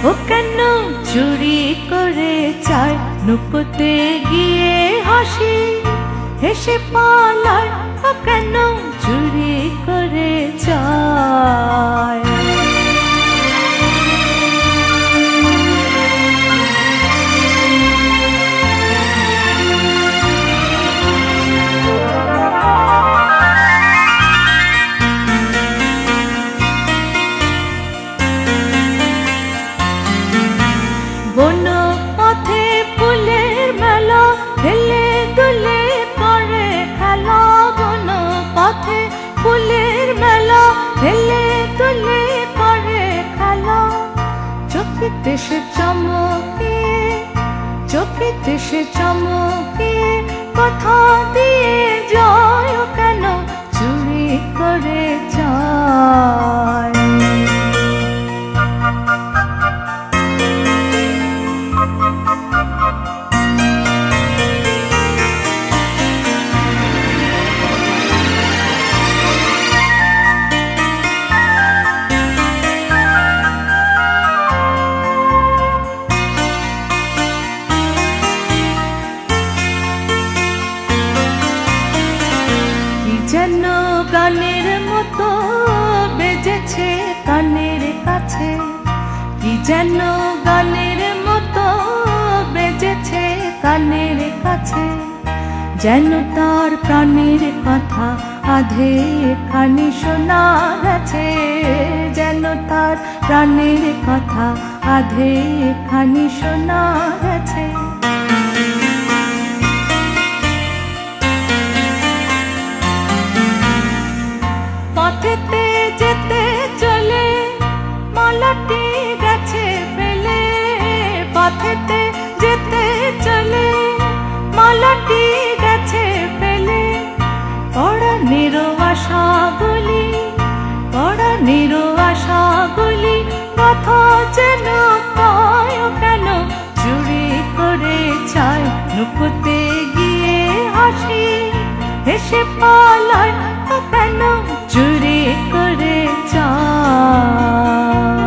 ও কেন চুরি করে চায় নুপুতে গিয়ে হাসি হেসে পালায়, ও কেন চুরি করে চায়। বন পথে ফুলের মেলা হেলে দুলে করে খেলা, বন পথে ফুলের মেলা হেলে দুলে করে খেলা। চোখেতে সে চমকে, চোখেতে সে চমকে কথা দিয়ে যায়, ও কেন চুরি করে যায়। যেন গানের মতো বেজেছে কানের কাছে, কি যেন গানের মতো বেজেছে কানের কাছে। যেন তার প্রাণের কথা আধে খানি শোনা গেছে, যেন তার প্রাণের কথা আধে খানি শোনা গেছে। পথেতে যেতে চলে মালাটি গেছে ফেলে, পথেতে যেতে চলে মালাটি গেছে ফেলে। পরাণের আশাগুলি, পরাণের আশাগুলি কথা যেন পায়, ও কেন চুরি করে চায় নুপুতে গিয়ে হাসি হেসে পালায়, ও কেন চুরি করে চায়।